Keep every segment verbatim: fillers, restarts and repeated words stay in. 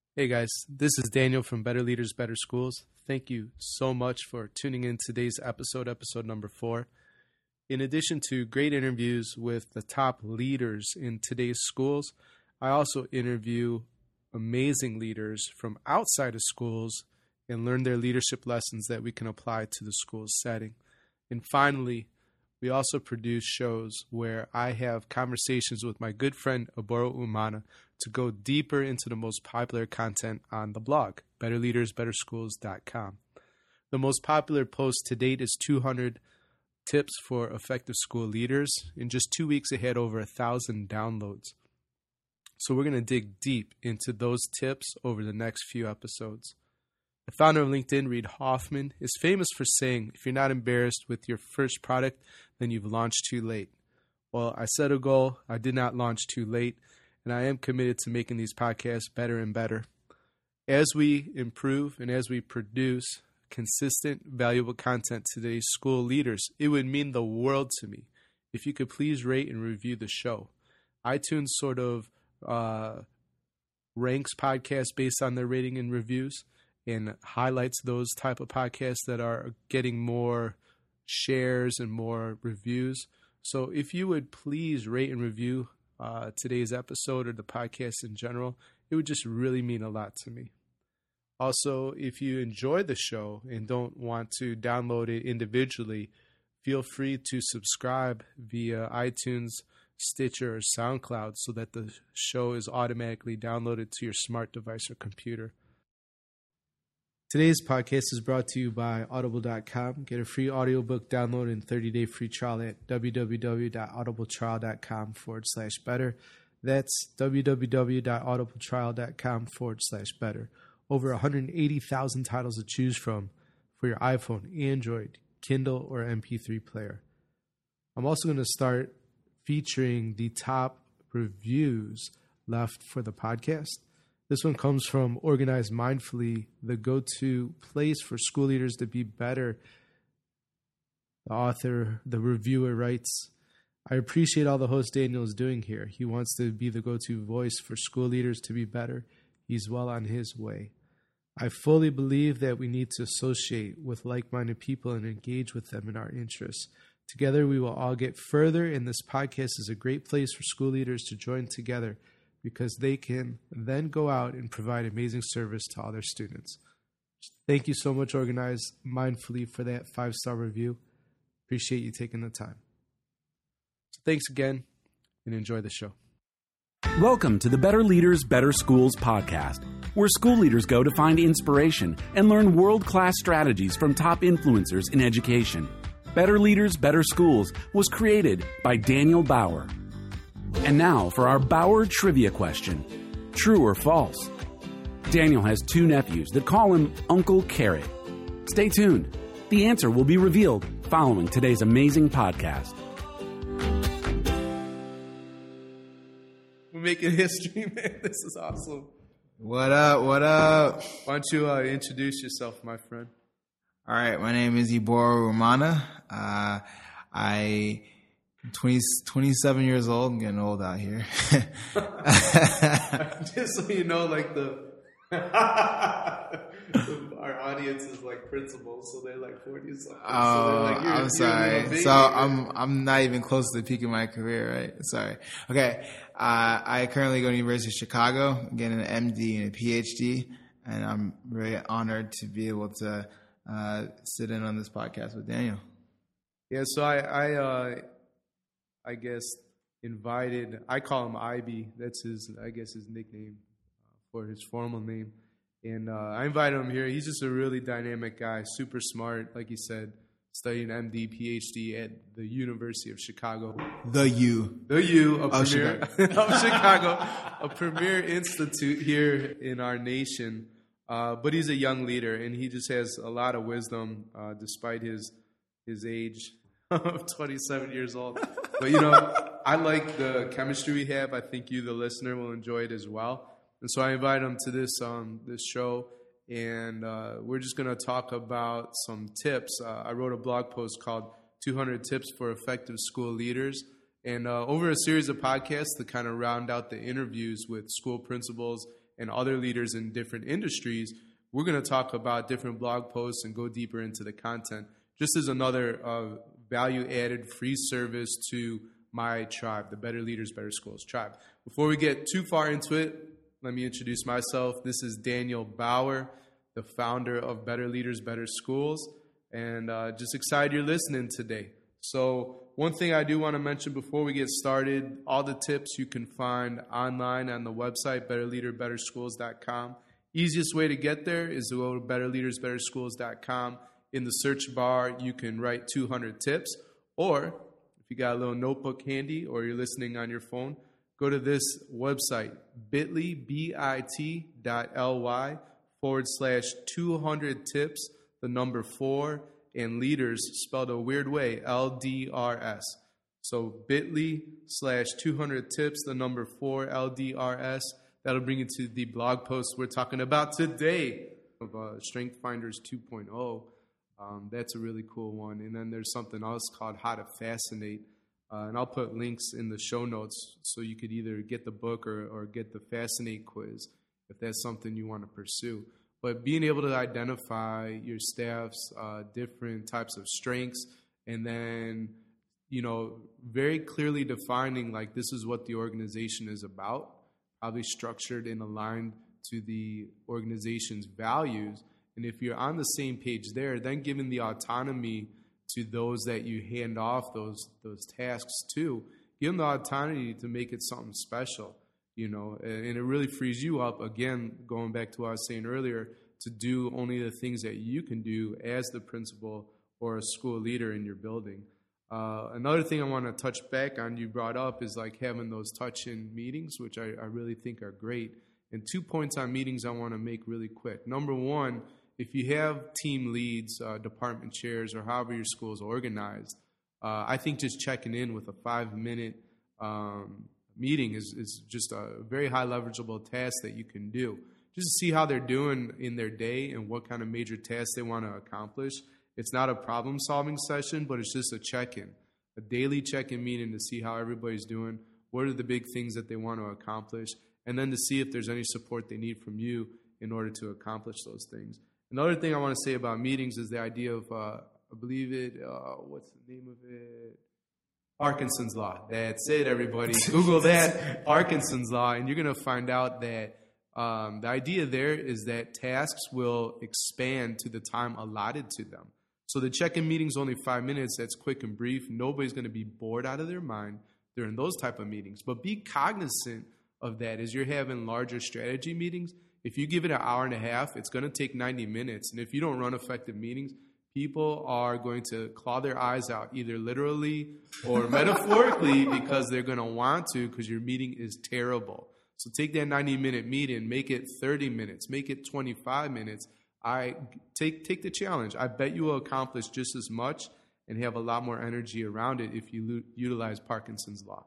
Hey guys, this is Daniel from Better Leaders, Better Schools. Thank you so much for tuning in today's episode, episode number four. In addition to great interviews with the top leaders in today's schools, I also interview amazing leaders from outside of schools and learn their leadership lessons that we can apply to the school's setting. And finally, we also produce shows where I have conversations with my good friend Oboro Umana to go deeper into the most popular content on the blog, better leaders better schools dot com. The most popular post to date is two hundred tips for effective school leaders. In just two weeks, it had over a thousand downloads. So we're going to dig deep into those tips over the next few episodes. The founder of LinkedIn, Reid Hoffman, is famous for saying, if you're not embarrassed with your first product, then you've launched too late. Well, I set a goal. I did not launch too late, and I am committed to making these podcasts better and better. As we improve and as we produce consistent, valuable content to today's school leaders, it would mean the world to me if you could please rate and review the show. iTunes sort of uh, ranks podcasts based on their rating and reviews, and highlights those type of podcasts that are getting more shares and more reviews. So if you would please rate and review uh, today's episode or the podcast in general, it would just really mean a lot to me. Also, if you enjoy the show and don't want to download it individually, feel free to subscribe via iTunes, Stitcher, or SoundCloud so that the show is automatically downloaded to your smart device or computer. Today's podcast is brought to you by audible dot com. Get a free audiobook download and thirty-day free trial at www.audibletrial.com forward slash better. That's www.audibletrial.com forward slash better. Over one hundred eighty thousand titles to choose from for your iPhone, Android, Kindle, or M P three player. I'm also going to start featuring the top reviews left for the podcast. This one comes from Organized Mindfully, the go-to place for school leaders to be better. The author, the reviewer writes, I appreciate all the host Daniel is doing here. He wants to be the go-to voice for school leaders to be better. He's well on his way. I fully believe that we need to associate with like-minded people and engage with them in our interests. Together, we will all get further, and this podcast is a great place for school leaders to join together, because they can then go out and provide amazing service to all their students. Thank you so much, Organized Mindfully, for that five-star review. Appreciate you taking the time. So thanks again, and enjoy the show. Welcome to the Better Leaders, Better Schools podcast, where school leaders go to find inspiration and learn world-class strategies from top influencers in education. Better Leaders, Better Schools was created by Daniel Bauer. And now for our Bauer trivia question. True or false? Daniel has two nephews that call him Uncle Carrot. Stay tuned. The answer will be revealed following today's amazing podcast. We're making history, man. This is awesome. What up? What up? Why don't you uh, introduce yourself, my friend? All right. My name is Oboro Umana. Uh, I... twenty, twenty-seven years old. I'm getting old out here. Just so you know, like the our audience is like principals, so they're like forty something. Oh, so they're like, you're, I'm sorry. You're so I'm I'm not even close to the peak of my career, right? Sorry. Okay. Uh, I currently go to the University of Chicago. I'm getting an M D and a P H D, and I'm really honored to be able to uh, sit in on this podcast with Daniel. Yeah. So I I. Uh, I guess, invited, I call him I B, that's his, I guess, his nickname uh, for his formal name. And uh, I invited him here. He's just a really dynamic guy, super smart, like he said, studying M D, P H D at the University of Chicago. The U. The U, a of premier, Chicago. of Chicago, a premier institute here in our nation. Uh, but he's a young leader, and he just has a lot of wisdom, uh, despite his his age of twenty-seven years old. But, you know, I like the chemistry we have. I think you, the listener, will enjoy it as well. And so I invited him to this um, this show, and uh, we're just going to talk about some tips. Uh, I wrote a blog post called two hundred Tips for Effective School Leaders. And uh, over a series of podcasts to kind of round out the interviews with school principals and other leaders in different industries, we're going to talk about different blog posts and go deeper into the content, just as another uh, value-added free service to my tribe, the Better Leaders, Better Schools tribe. Before we get too far into it, let me introduce myself. This is Daniel Bauer, the founder of Better Leaders, Better Schools, and uh, just excited you're listening today. So one thing I do want to mention before we get started, all the tips you can find online on the website, better leader better schools dot com. Easiest way to get there is to go to better leaders better schools dot com. In the search bar, you can write two hundred tips, or if you got a little notebook handy or you're listening on your phone, go to this website, bit.ly, B-I-T dot L-Y forward slash 200 tips, the number four, and leaders spelled a weird way, L D R S. So bit.ly slash 200 tips, the number four, L D R S. That'll bring you to the blog post we're talking about today of uh, Strength Finders two point oh. Um, that's a really cool one. And then there's something else called How to Fascinate. Uh, and I'll put links in the show notes so you could either get the book or, or get the Fascinate quiz if that's something you want to pursue. But being able to identify your staff's uh, different types of strengths, and then, you know, very clearly defining, like, this is what the organization is about, probably structured and aligned to the organization's values. And if you're on the same page there, then giving the autonomy to those that you hand off those those tasks to, give them the autonomy to make it something special. You know, and it really frees you up, again, going back to what I was saying earlier, to do only the things that you can do as the principal or a school leader in your building. Uh, another thing I want to touch back on, you brought up, is like having those touch-in meetings, which I, I really think are great. And two points on meetings I want to make really quick. Number one, if you have team leads, uh, department chairs, or however your school is organized, uh, I think just checking in with a five-minute um meeting is, is just a very high leverageable task that you can do. Just to see how they're doing in their day and what kind of major tasks they want to accomplish. It's not a problem-solving session, but it's just a check-in, a daily check-in meeting to see how everybody's doing, what are the big things that they want to accomplish, and then to see if there's any support they need from you in order to accomplish those things. Another thing I want to say about meetings is the idea of, uh, I believe it, uh, what's the name of it? Parkinson's Law. That's it, everybody. Google that, Parkinson's Law, and you're going to find out that um, the idea there is that tasks will expand to the time allotted to them. So the check-in meeting's only five minutes. That's quick and brief. Nobody's going to be bored out of their mind during those type of meetings. But be cognizant of that as you're having larger strategy meetings. If you give it an hour and a half, it's going to take ninety minutes. And if you don't run effective meetings, people are going to claw their eyes out, either literally or metaphorically, because they're going to want to, because your meeting is terrible. So take that ninety-minute meeting, make it thirty minutes, make it twenty-five minutes. I take take the challenge. I bet you will accomplish just as much and have a lot more energy around it if you lo- utilize Parkinson's Law.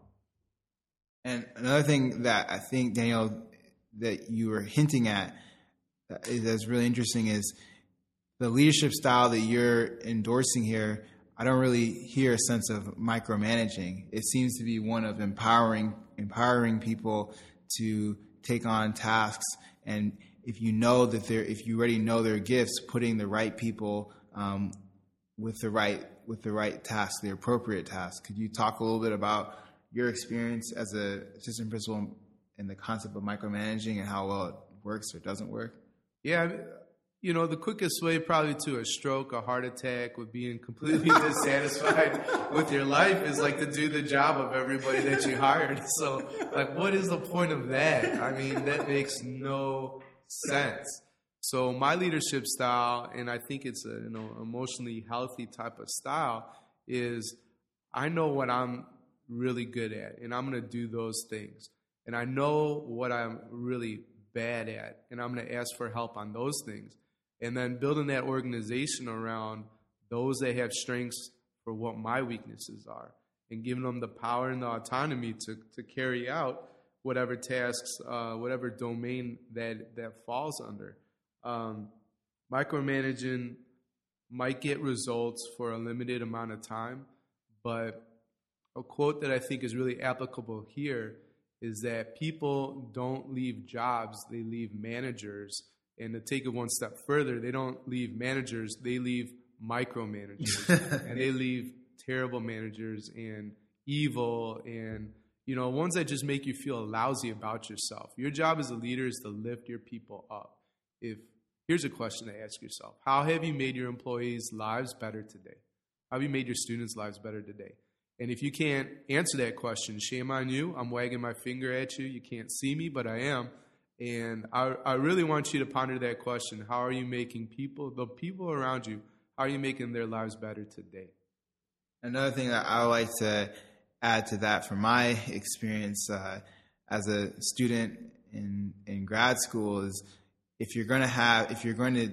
And another thing that I think, Daniel, that you were hinting at that is that's really interesting is the leadership style that you're endorsing here. I don't really hear a sense of micromanaging. It seems to be one of empowering empowering people to take on tasks, and if you know that they're if you already know their gifts, putting the right people um, with the right with the right task, the appropriate task. Could you talk a little bit about your experience as an assistant principal and the concept of micromanaging and how well it works or doesn't work? Yeah. You know, the quickest way probably to a stroke, a heart attack, with being completely dissatisfied with your life is like to do the job of everybody that you hired. So, like, what is the point of that? I mean, that makes no sense. So my leadership style, and I think it's a you know emotionally healthy type of style, is I know what I'm really good at, and I'm going to do those things. And I know what I'm really bad at, and I'm going to ask for help on those things. And then building that organization around those that have strengths for what my weaknesses are, and giving them the power and the autonomy to, to carry out whatever tasks, uh, whatever domain that, that falls under. Um, micromanaging might get results for a limited amount of time, but a quote that I think is really applicable here is that people don't leave jobs, they leave managers. And to take it one step further, they don't leave managers, they leave micromanagers. And they leave terrible managers and evil and, you know, ones that just make you feel lousy about yourself. Your job as a leader is to lift your people up. If here's a question to ask yourself. How have you made your employees' lives better today? How have you made your students' lives better today? And if you can't answer that question, shame on you. I'm wagging my finger at you. You can't see me, but I am. And I, I really want you to ponder that question. How are you making people, the people around you, how are you making their lives better today? Another thing that I would like to add to that from my experience uh, as a student in in grad school is if you're going to have if you're going to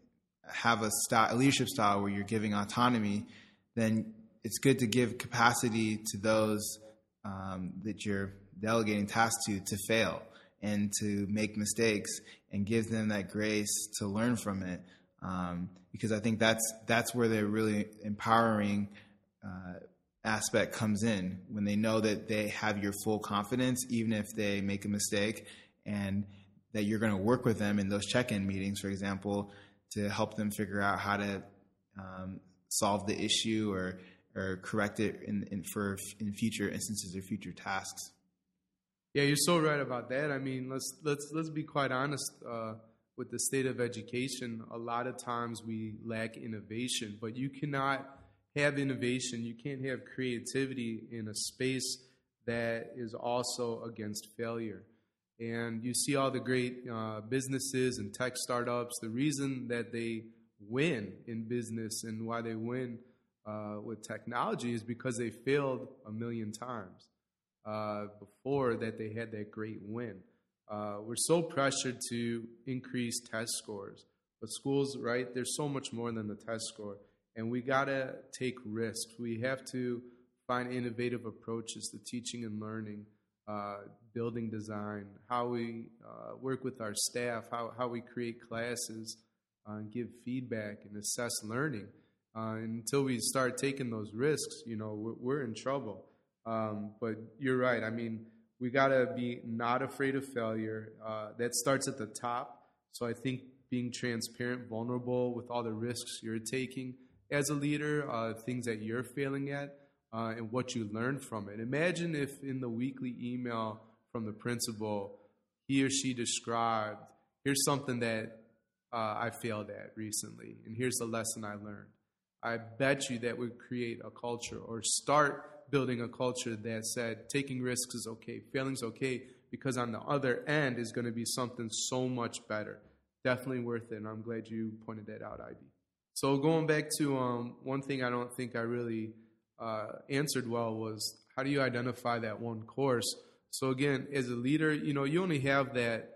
have a, style, a leadership style where you're giving autonomy, then it's good to give capacity to those um, that you're delegating tasks to to fail and to make mistakes and give them that grace to learn from it. Um, because I think that's that's where the really empowering uh, aspect comes in, when they know that they have your full confidence, even if they make a mistake, and that you're going to work with them in those check-in meetings, for example, to help them figure out how to um, solve the issue or or correct it in, in for in future instances or future tasks. Yeah, you're so right about that. I mean, let's let's let's be quite honest. Uh, with the state of education, a lot of times we lack innovation, but you cannot have innovation, you can't have creativity in a space that is also against failure. And you see all the great uh, businesses and tech startups, the reason that they win in business and why they win uh, with technology is because they failed a million times uh, before that they had that great win. Uh, we're so pressured to increase test scores, but schools, right, there's so much more than the test score, and we got to take risks. We have to find innovative approaches to teaching and learning, uh, building design, how we uh, work with our staff, how, how we create classes, uh, and give feedback and assess learning. Uh, and until we start taking those risks, you know, we're, we're in trouble. Um, but you're right. I mean, we got to be not afraid of failure. Uh, that starts at the top. So I think being transparent, vulnerable with all the risks you're taking as a leader, uh, things that you're failing at, uh, and what you learned from it. Imagine if in the weekly email from the principal, he or she described, here's something that uh, I failed at recently, and here's the lesson I learned. I bet you that would create a culture or start building a culture that said taking risks is okay, failing's okay, because on the other end is going to be something so much better. Definitely worth it, and I'm glad you pointed that out, Ivy. So going back to um, one thing I don't think I really uh, answered well was, how do you identify that one course? So again, as a leader, you know, you only have that,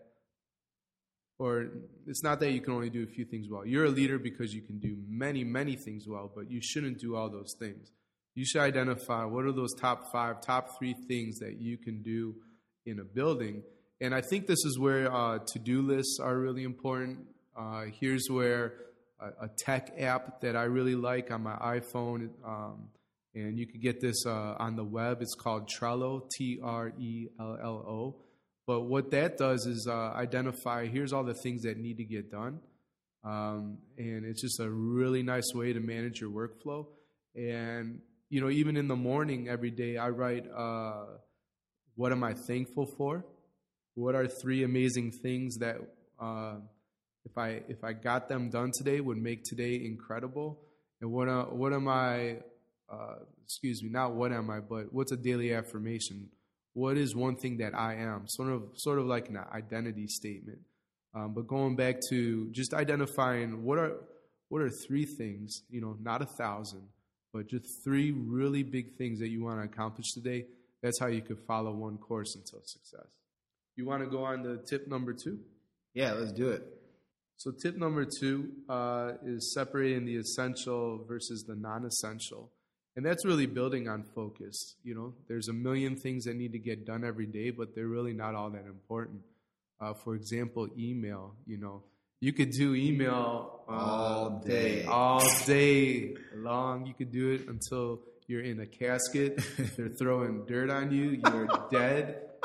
or it's not that you can only do a few things well. You're a leader because you can do many, many things well, but you shouldn't do all those things. You should identify what are those top five, top three things that you can do in a building. And I think this is where uh, to-do lists are really important. Uh, here's where a, a tech app that I really like on my iPhone, um, and you can get this uh, on the web. It's called Trello, T R E L L O. But what that does is uh, identify, here's all the things that need to get done. Um, and it's just a really nice way to manage your workflow. And you know, even in the morning every day, I write, uh, what am I thankful for? What are three amazing things that uh, if I if I got them done today would make today incredible? And what uh, what am I, uh, excuse me, not what am I, but what's a daily affirmation? What is one thing that I am? Sort of sort of like an identity statement. Um, but going back to just identifying what are what are three things, you know, not a thousand, but just three really big things that you want to accomplish today. That's how you could follow one course until success. You want to go on to tip number two? Yeah, let's do it. So tip number two uh, is separating the essential versus the non-essential. And that's really building on focus. You know, there's a million things that need to get done every day, but they're really not all that important. Uh, for example, email, you know. You could do email uh, all day, all day long. You could do it until you're in a casket. They're throwing dirt on you. You're dead.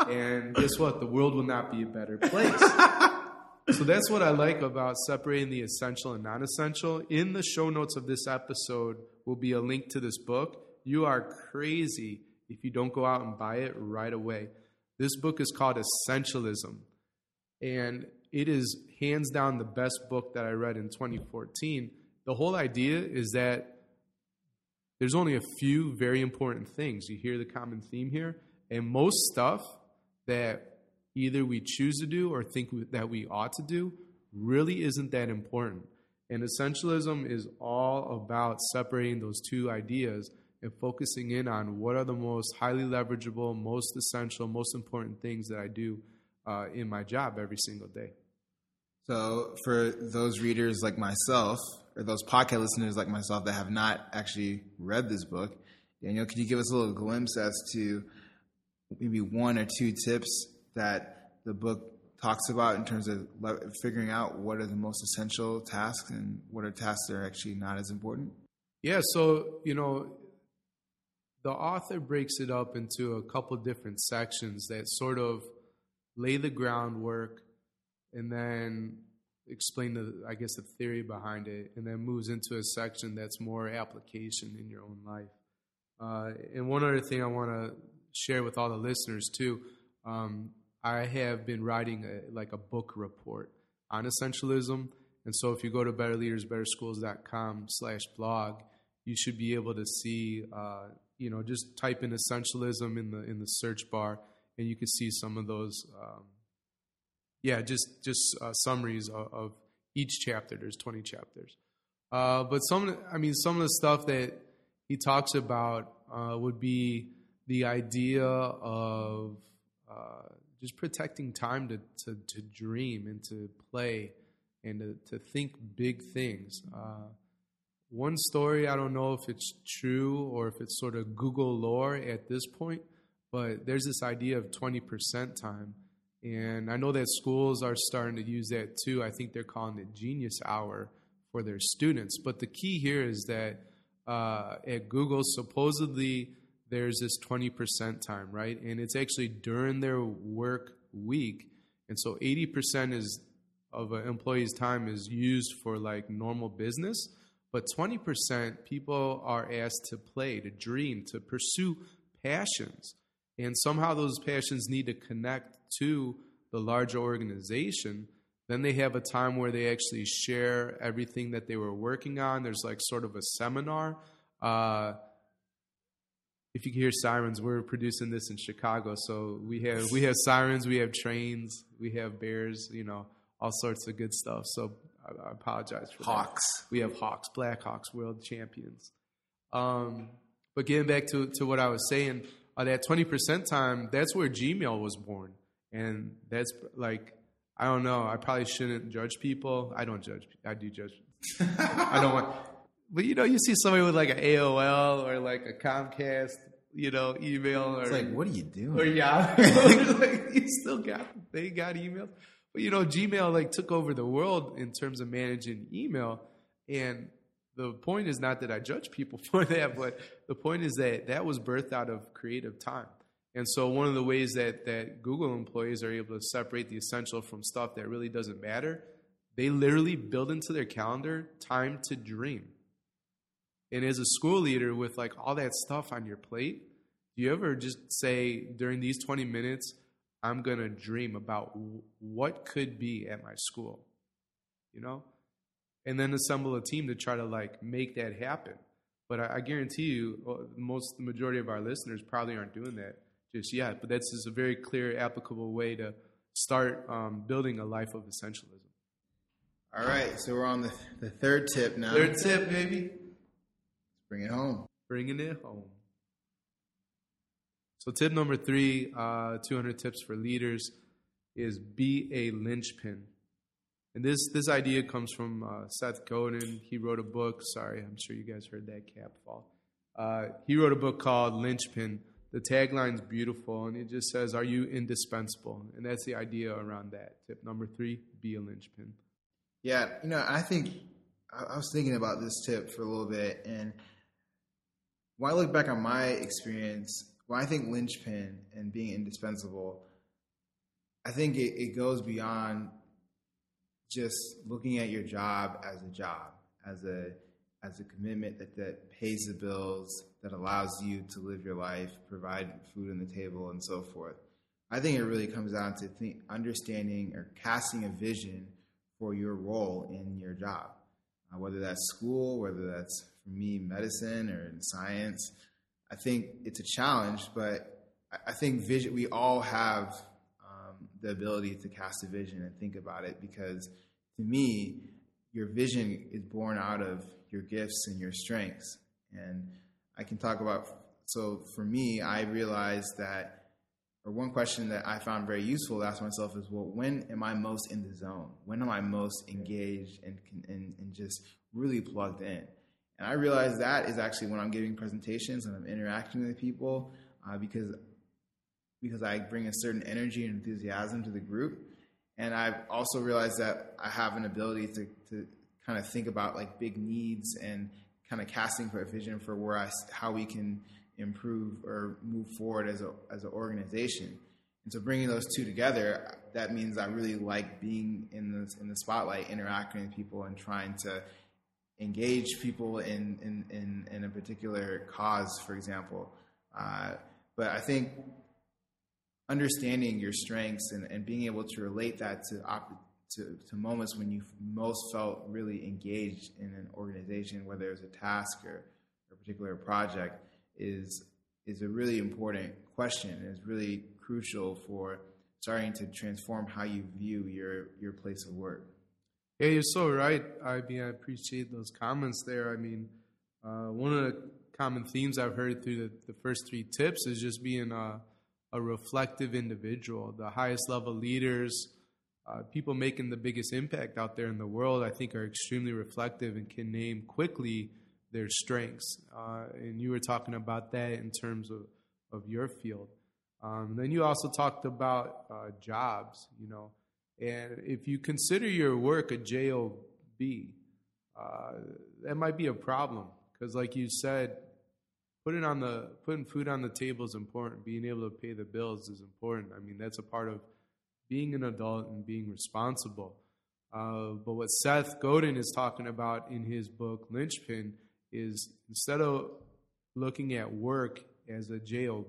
And guess what? The world will not be a better place. So that's what I like about separating the essential and non-essential. In the show notes of this episode will be a link to this book. You are crazy if you don't go out and buy it right away. This book is called Essentialism. And it is hands down the best book that I read in twenty fourteen. The whole idea is that there's only a few very important things. You hear the common theme here. And most stuff that either we choose to do or think that we ought to do really isn't that important. And essentialism is all about separating those two ideas and focusing in on what are the most highly leverageable, most essential, most important things that I do uh, in my job every single day. So for those readers like myself, or those podcast listeners like myself that have not actually read this book, Daniel, can you give us a little glimpse as to maybe one or two tips that the book talks about in terms of le- figuring out what are the most essential tasks and what are tasks that are actually not as important? Yeah, so, you know, the author breaks it up into a couple different sections that sort of lay the groundwork and then explain the, I guess, the theory behind it, and then moves into a section that's more application in your own life. Uh, and one other thing I want to share with all the listeners too, um, I have been writing a, like a book report on essentialism. And so if you go to better leaders better schools dot com slash blog, you should be able to see, uh, you know, just type in essentialism in the in the search bar, and you can see some of those, um, yeah, just just uh, summaries of, of each chapter. There's twenty chapters. Uh, but some, I mean, some of the stuff that he talks about uh, would be the idea of uh, just protecting time to, to, to dream and to play and to, to think big things. Uh, one story, I don't know if it's true or if it's sort of Google lore at this point, but there's this idea of twenty percent time. And I know that schools are starting to use that too. I think they're calling it Genius Hour for their students. But the key here is that uh, at Google, supposedly there's this twenty percent time, right? And it's actually during their work week. And so eighty percent is of an employee's time is used for like normal business. But twenty percent people are asked to play, to dream, to pursue passions. And somehow those passions need to connect to the larger organization. Then they have a time where they actually share everything that they were working on. There's like sort of a seminar. Uh, if you can hear sirens, we're producing this in Chicago. So we have we have sirens, we have trains, we have bears, you know, all sorts of good stuff. So I, I apologize for Hawks. that. We have Hawks, Blackhawks, world champions. Um, but getting back to, to what I was saying, uh, that twenty percent time, that's where Gmail was born. And that's like, I don't know, I probably shouldn't judge people. I don't judge. I do judge. I don't want, but you know, you see somebody with like an A O L or like a Comcast, you know, email. Or, it's like, what are you doing? Or yeah, like, you still got, they got emails. But you know, Gmail like took over the world in terms of managing email. And the point is not that I judge people for that, but the point is that that was birthed out of creative time. And so one of the ways that, that Google employees are able to separate the essential from stuff that really doesn't matter, they literally build into their calendar time to dream. And as a school leader with like all that stuff on your plate, do you ever just say during these twenty minutes, I'm going to dream about w- what could be at my school, you know? And then assemble a team to try to like make that happen. But I, I guarantee you, most, the majority of our listeners probably aren't doing that just yet. But that's just a very clear, applicable way to start um, building a life of essentialism. All right, so we're on the, the third tip now. Third tip, baby. Let's bring it home. Bringing it home. So tip number three, uh, two hundred tips for leaders, is be a linchpin. And this this idea comes from uh, Seth Godin. He wrote a book. Sorry, I'm sure you guys heard that cap fall. Uh, he wrote a book called Linchpin. The tagline's beautiful, and it just says, are you indispensable? And that's the idea around that. Tip number three, be a linchpin. Yeah, you know, I think, I was thinking about this tip for a little bit, and when I look back on my experience, when I think linchpin and being indispensable, I think it, it goes beyond just looking at your job as a job, as a as a commitment that, that pays the bills, that allows you to live your life, provide food on the table, and so forth. I think it really comes down to think, understanding or casting a vision for your role in your job, uh, whether that's school, whether that's, for me, medicine or in science. I think it's a challenge, but I, I think vision. We all have um, the ability to cast a vision and think about it, because to me, your vision is born out of your gifts and your strengths. And I can talk about, so for me, I realized that, or one question that I found very useful to ask myself is, well, when am I most in the zone? When am I most engaged and, and, and just really plugged in? And I realized that is actually when I'm giving presentations and I'm interacting with people, uh, because, because I bring a certain energy and enthusiasm to the group. And I've also realized that I have an ability to, to kind of think about like big needs and kind of casting for a vision for where I, how we can improve or move forward as a as an organization. And so bringing those two together, that means I really like being in the in the spotlight, interacting with people and trying to engage people in in, in, in a particular cause, for example. Uh, but I think understanding your strengths and, and being able to relate that to, op- to to moments when you most felt really engaged in an organization, whether it was a task or a particular project, is is a really important question, and is really crucial for starting to transform how you view your, your place of work. Yeah, you're so right. I mean, I appreciate those comments there. I mean, uh, one of the common themes I've heard through the, the first three tips is just being a, a reflective individual. The highest level leaders, uh, people making the biggest impact out there in the world, I think are extremely reflective and can name quickly their strengths. Uh, and you were talking about that in terms of, of your field. Um, then you also talked about uh, jobs, you know. And if you consider your work a job, uh, that might be a problem. Because like you said, putting on the putting food on the table is important. Being able to pay the bills is important. I mean, that's a part of being an adult and being responsible. Uh, but what Seth Godin is talking about in his book, Linchpin, is instead of looking at work as a job,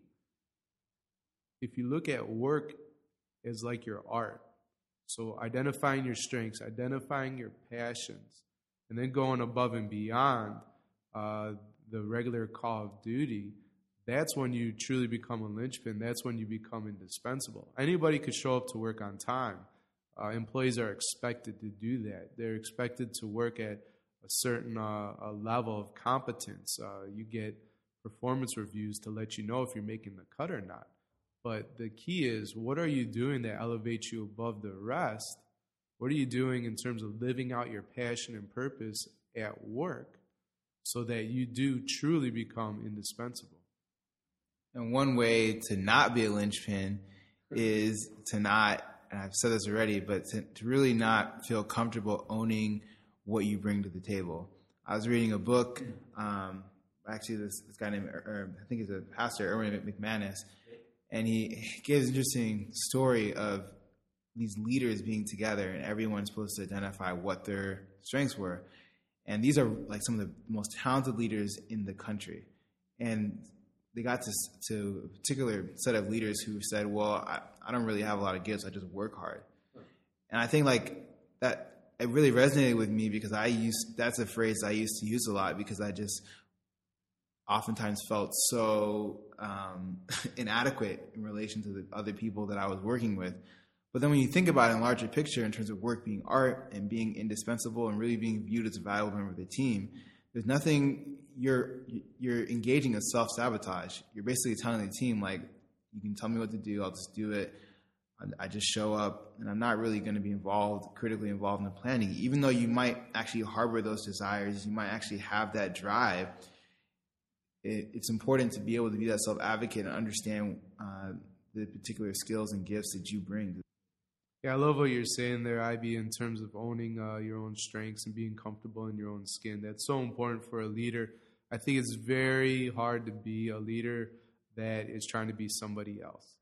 if you look at work as like your art, so identifying your strengths, identifying your passions, and then going above and beyond uh, the regular call of duty, that's when you truly become a linchpin. That's when you become indispensable. Anybody could show up to work on time. Uh, employees are expected to do that. They're expected to work at a certain uh, a level of competence. Uh, you get performance reviews to let you know if you're making the cut or not. But the key is, what are you doing that elevates you above the rest? What are you doing in terms of living out your passion and purpose at work so that you do truly become indispensable? And one way to not be a linchpin is to not, and I've said this already, but to, to really not feel comfortable owning what you bring to the table. I was reading a book, um, actually this, this guy named, or I think he's a pastor, Erwin McManus, and he gives an interesting story of these leaders being together and everyone's supposed to identify what their strengths were. And these are like some of the most talented leaders in the country. And they got to, to a particular set of leaders who said, well, I, I don't really have a lot of gifts. I just work hard. And I think like that, it really resonated with me because I used, that's a phrase I used to use a lot because I just oftentimes felt so um, inadequate in relation to the other people that I was working with. But then when you think about it in a larger picture in terms of work being art and being indispensable and really being viewed as a valuable member of the team, there's nothing, you're you're engaging in self-sabotage. You're basically telling the team, like, you can tell me what to do, I'll just do it. I, I just show up, and I'm not really going to be involved, critically involved in the planning. Even though you might actually harbor those desires, you might actually have that drive, it, it's important to be able to be that self-advocate and understand uh, the particular skills and gifts that you bring. Yeah, I love what you're saying there, Ivy, in terms of owning uh, your own strengths and being comfortable in your own skin. That's so important for a leader. I think it's very hard to be a leader that is trying to be somebody else.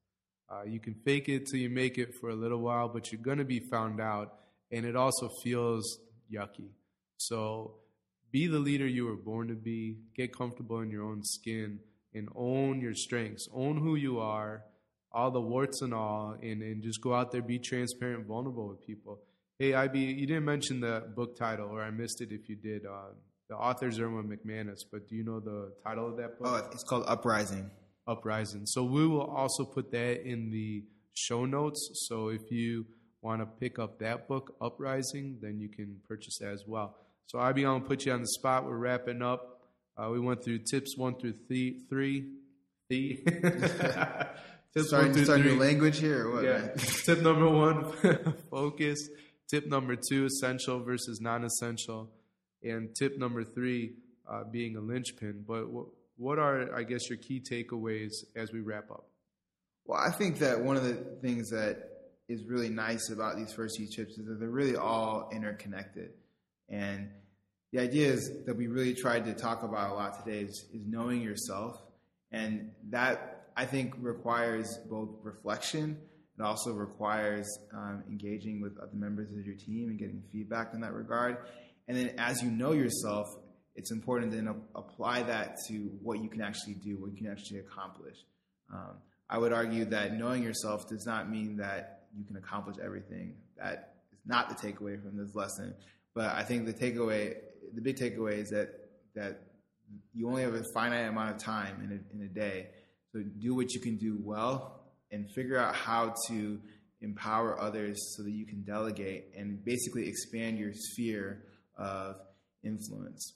Uh, you can fake it till you make it for a little while, but you're going to be found out, and it also feels yucky. So be the leader you were born to be. Get comfortable in your own skin and own your strengths. Own who you are, all the warts and all, and, and just go out there, be transparent, vulnerable with people. Hey, I B, you didn't mention the book title, or I missed it if you did. Uh, the author's Erwin McManus, but do you know the title of that book? Oh, it's called Uprising. Uprising. So we will also put that in the show notes. So if you want to pick up that book, Uprising, then you can purchase that as well. So I B, I'm going to put you on the spot. We're wrapping up. Uh, we went through tips one through th- three. Three. Tips starting one through starting three. your language here or what? Yeah. Tip number one, focus. Tip number two, essential versus non-essential. And tip number three, uh, being a linchpin. But what, what are, I guess, your key takeaways as we wrap up? Well, I think that one of the things that is really nice about these first few tips is that they're really all interconnected. And the idea is that we really tried to talk about a lot today is, is knowing yourself. And that, I think, requires both reflection. It also requires um, engaging with other members of your team and getting feedback in that regard. And then as you know yourself, it's important to then apply that to what you can actually do, what you can actually accomplish. Um, I would argue that knowing yourself does not mean that you can accomplish everything. That is not the takeaway from this lesson. But I think the takeaway, the big takeaway is that that you only have a finite amount of time in a, in a day. So do what you can do well and figure out how to empower others so that you can delegate and basically expand your sphere of influence.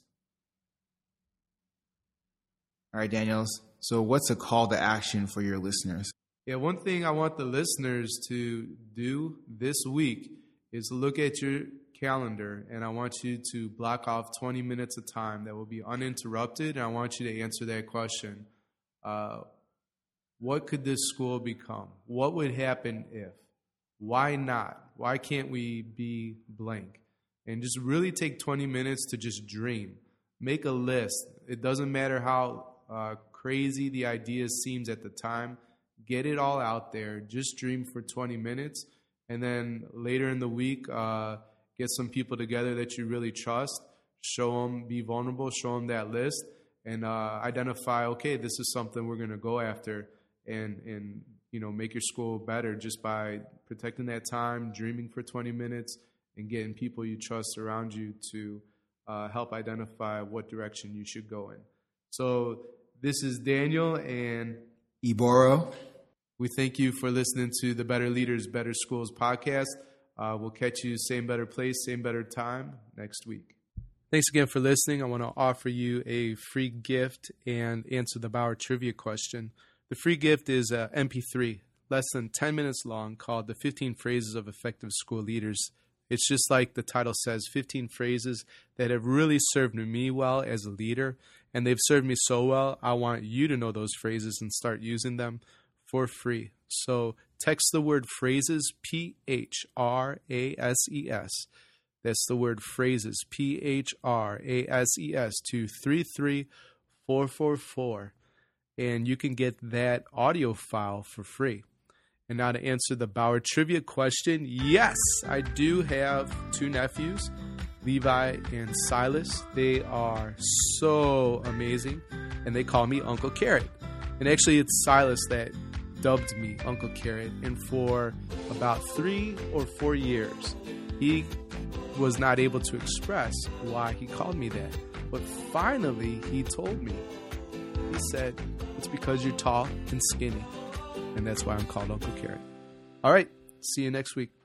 All right, Daniels. So what's a call to action for your listeners? Yeah, one thing I want the listeners to do this week is look at your calendar, and I want you to block off twenty minutes of time that will be uninterrupted, and I want you to answer that question. Uh, what could this school become? What would happen if? Why not? Why can't we be blank? And just really take twenty minutes to just dream. Make a list. It doesn't matter how uh, crazy the idea seems at the time. Get it all out there. Just dream for twenty minutes. And then later in the week, uh, get some people together that you really trust. Show them, be vulnerable, show them that list. And uh, identify, okay, this is something we're going to go after. And, and, you know, make your school better just by protecting that time, dreaming for twenty minutes, and getting people you trust around you to uh, help identify what direction you should go in. So this is Daniel and Iboro. We thank you for listening to the Better Leaders, Better Schools podcast. Uh, we'll catch you same better place, same better time next week. Thanks again for listening. I want to offer you a free gift and answer the Bauer trivia question. The free gift is an M P three, less than ten minutes long, called The fifteen Phrases of Effective School Leaders. It's just like the title says, fifteen phrases that have really served me well as a leader, and they've served me so well, I want you to know those phrases and start using them for free. So text the word phrases, P H R A S E S. That's the word phrases, P H R A S E S, to three three four four four. And you can get that audio file for free. And now to answer the Bauer trivia question, yes, I do have two nephews, Levi and Silas. They are so amazing, and they call me Uncle Carrot. And actually, it's Silas that dubbed me Uncle Carrot. And for about three or four years, he was not able to express why he called me that. But finally, he told me. He said, it's because you're tall and skinny. And that's why I'm called Uncle Carrot. All right. See you next week.